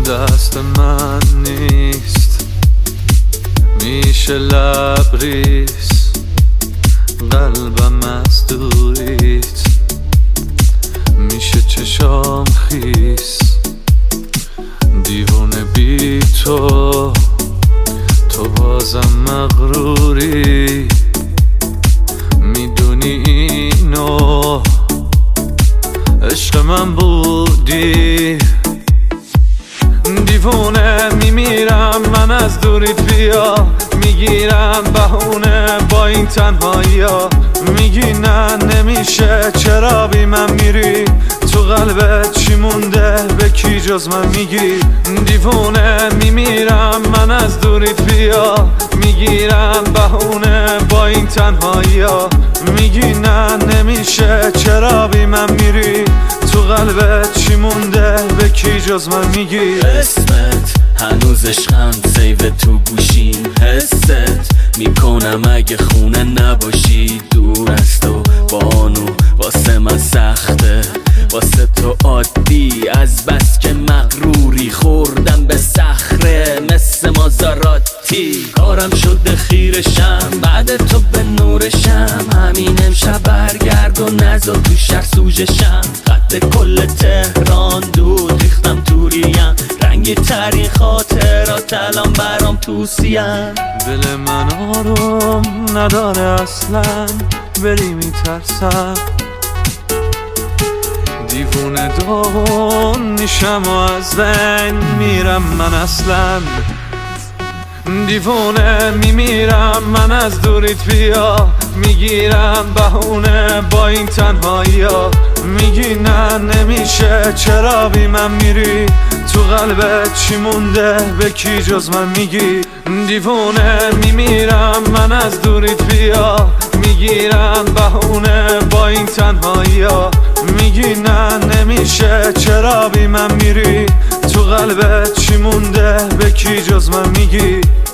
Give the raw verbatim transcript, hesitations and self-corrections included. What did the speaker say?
دست من نیست، میشه لبریز قلبم از دوریت، میشه چشام خیس دیوونه بی تو، تو بازم مغروری، میدونی اینو عشق من بودی. دیوونه میمیرم من از دوریت، بیا میگیرم بهونه با این تنهایی ها، میگی نه نمیشه چرا بی من میری، تو قلبت چی مونده به کی جز من میگی. دیوونه میمیرم من از دوریت، بیا میگیرم بهونه با این تنهایی ها، میگی نه نمیشه چرا بی من میری، تو قلبت چی مونده به کی جز من میگی. اسمت هنوز عشقم سیو تو گوشیم، حست میکنم اگه خونه نباشی، دور از تو بانو واسه من سخته، واسه تو عادی از بس که مغروری، خوردم به صخره مثل مازاراتی، کارم شده خیرشم بعد تو به نورشم، همین امشب برگرد و نزا تو شهر سوژشم، خط کل تهران دود ریختم توریم، رنگی ترین خاطرات الان برام توسیم. دل من آروم نداره اصلا، بری میترسم، دیوونه داغون میشم و از بین میرم من اصلا. دیوونه میمیرم من از دوریت، بیا میگیرم بهونه با این تنهایی ها، میگی نه نمیشه چرا بی من میری، تو قلبت چی مونده به کی جز من میگی. دیوونه میمیرم من از دوریت، بیا میگیرم بهونه با این تنهایی ها، میگی نه نمیشه چرا بی من میری، تو قلبت چی مونده به کی جز من میگی.